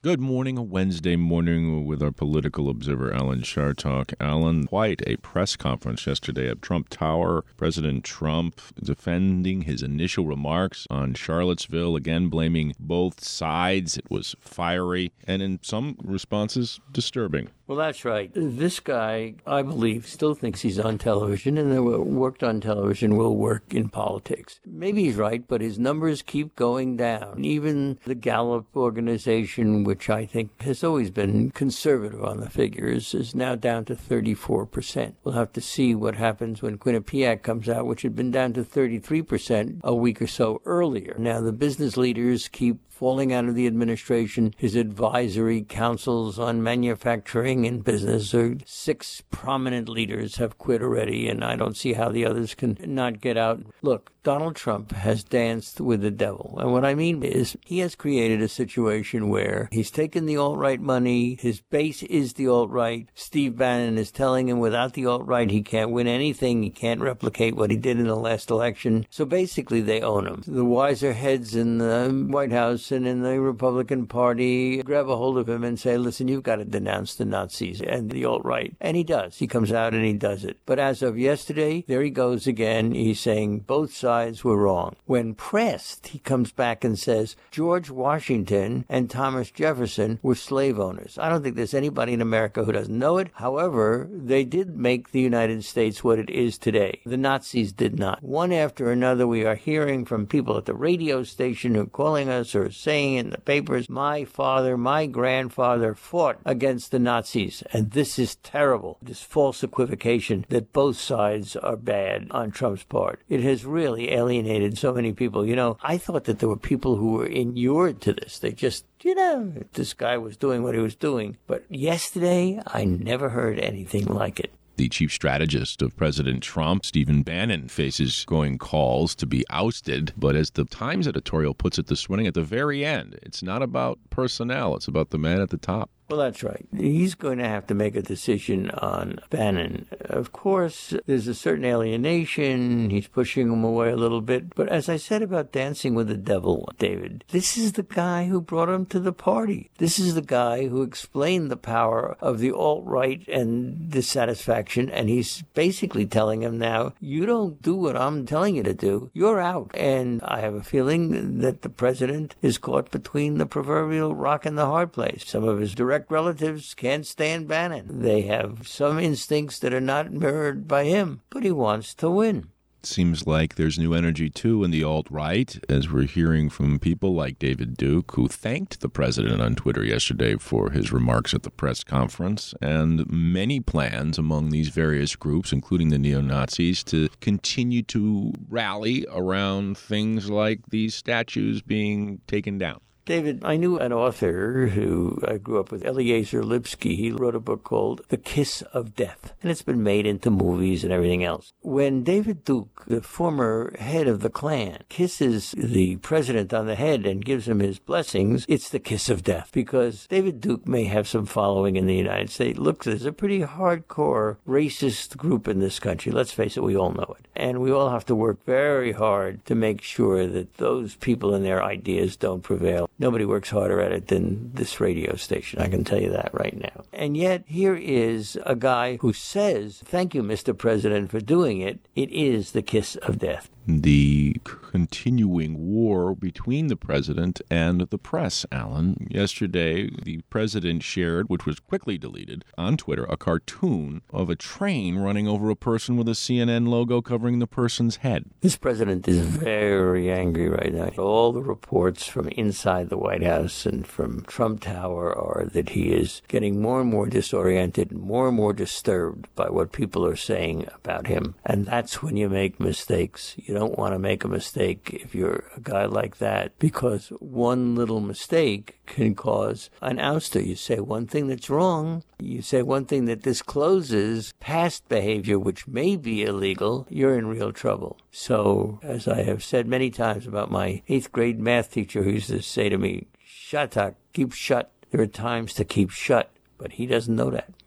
Good morning, a Wednesday morning with our political observer, Alan Chartock. Alan, quite a press conference yesterday at Trump Tower. President Trump defending his initial remarks on Charlottesville, again blaming both sides. It was fiery and in some responses disturbing. Well, that's right. This guy, I believe, still thinks he's on television, and what worked on television will work in politics. Maybe he's right, but his numbers keep going down. Even the Gallup organization, which I think has always been conservative on the figures, is now down to 34%. We'll have to see what happens when Quinnipiac comes out, which had been down to 33% a week or so earlier. Now, the business leaders keep falling out of the administration. His advisory councils on manufacturing and business, or 6 prominent leaders have quit already, and I don't see how the others can not get out. Look, Donald Trump has danced with the devil. And what I mean is he has created a situation where he's taken the alt-right money. His base is the alt-right. Steve Bannon is telling him without the alt-right he can't win anything. He can't replicate what he did in the last election. So basically they own him. The wiser heads in the White House and in the Republican Party grab a hold of him and say, listen, you've got to denounce the Nazis and the alt-right. And he does. He comes out and he does it. But as of yesterday, there he goes again. He's saying both sides were wrong. When pressed, he comes back and says George Washington and Thomas Jefferson were slave owners. I don't think there's anybody in America who doesn't know it. However, they did make the United States what it is today. The Nazis did not. One after another, we are hearing from people at the radio station who are calling us or saying in the papers, my father, my grandfather fought against the Nazis. And this is terrible. This false equivocation that both sides are bad on Trump's part. It has really alienated so many people. You know, I thought that there were people who were inured to this. They just, this guy was doing what he was doing. But yesterday, I never heard anything like it. The chief strategist of President Trump, Stephen Bannon, faces going calls to be ousted. But as the Times editorial puts it this morning, at the very end, it's not about personnel. It's about the man at the top. Well, that's right. He's going to have to make a decision on Bannon. Of course, there's a certain alienation. He's pushing him away a little bit. But as I said about Dancing with the Devil, David, this is the guy who brought him to the party. This is the guy who explained the power of the alt-right and dissatisfaction. And he's basically telling him now, you don't do what I'm telling you to do. You're out. And I have a feeling that the president is caught between the proverbial rock and the hard place. Some of his direct relatives can't stand Bannon. They have some instincts that are not mirrored by him, but he wants to win. Seems like there's new energy, too, in the alt-right, as we're hearing from people like David Duke, who thanked the president on Twitter yesterday for his remarks at the press conference, and many plans among these various groups, including the neo-Nazis, to continue to rally around things like these statues being taken down. David, I knew an author who I grew up with, Eliezer Lipsky. He wrote a book called The Kiss of Death, and it's been made into movies and everything else. When David Duke, the former head of the Klan, kisses the president on the head and gives him his blessings, it's the kiss of death, because David Duke may have some following in the United States. Look, there's a pretty hardcore racist group in this country. Let's face it, we all know it. And we all have to work very hard to make sure that those people and their ideas don't prevail. Nobody works harder at it than this radio station. I can tell you that right now. And yet, here is a guy who says, thank you, Mr. President, for doing it. It is the kiss of death. The continuing war between the president and the press, Alan. Yesterday, the president shared, which was quickly deleted, on Twitter, a cartoon of a train running over a person with a CNN logo covering the person's head. This president is very angry right now. All the reports from inside the White House and from Trump Tower are that he is getting more and more disoriented, more and more disturbed by what people are saying about him. And that's when you make mistakes. You don't want to make a mistake if you're a guy like that, because one little mistake can cause an ouster. You say one thing that's wrong, you say one thing that discloses past behavior which may be illegal, you're in real trouble. So, as I have said many times about my 8th grade math teacher who used to say to me, Shatak, keep shut. There are times to keep shut, but he doesn't know that.